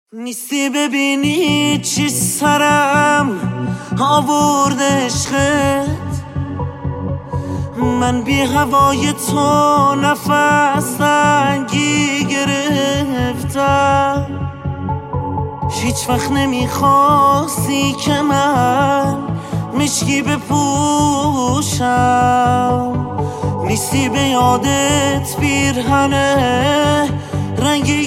نیستی ببینی چی سرم آورد عشقت. من بی هوای تو نفس تنگی گرفتم. هیچ وقت نمیخواستی که من مشکی بپوشم. نیستی به یادت پیرهن رنگی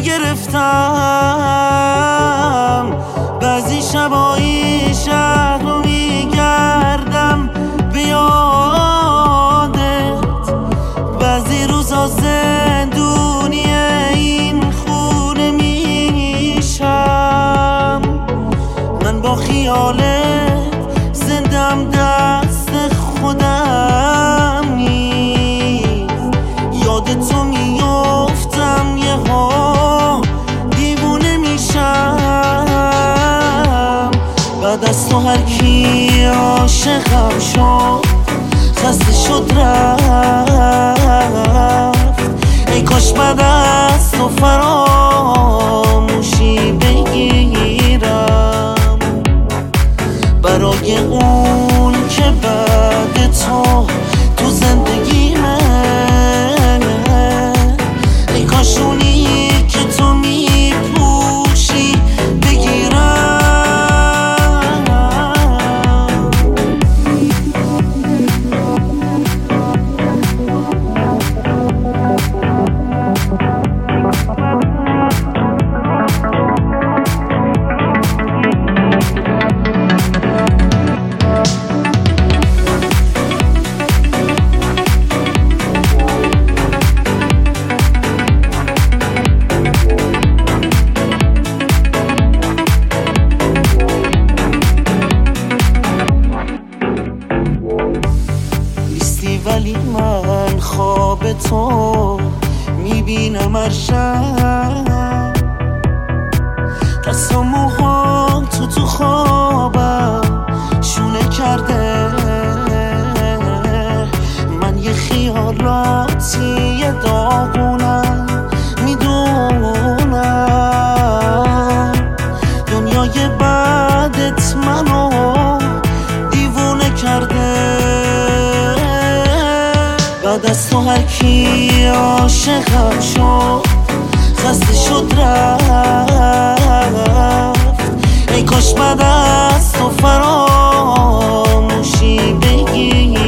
گرفتم. بعضی شبایی شهر رو میگردم به یادت. بعضی روزا زندونی این خونه میشم. من با خیالت زندم دست خودم نیست. یاد تو میافتم یه ها دیوونه میشم. بعد از تو هر کی عاشقم شد خسته شد رفت. ای کاش بعد از تو فراموشی بگیرم برای اون که بعد تو زندگیمه. ای کاش اونی که تو میپوشی بگیرم. ولی من خواب تو میبینم هر شب. دست و موهام تو خوابم شونه کرده. من یه خیالاتی داغونم میدونم. دنیای بعدت منو دیوونه کرده. بعد از تو هر کی عاشقم شد خسته شد رفت. ای کاش بعد از تو فراموشی بگیرم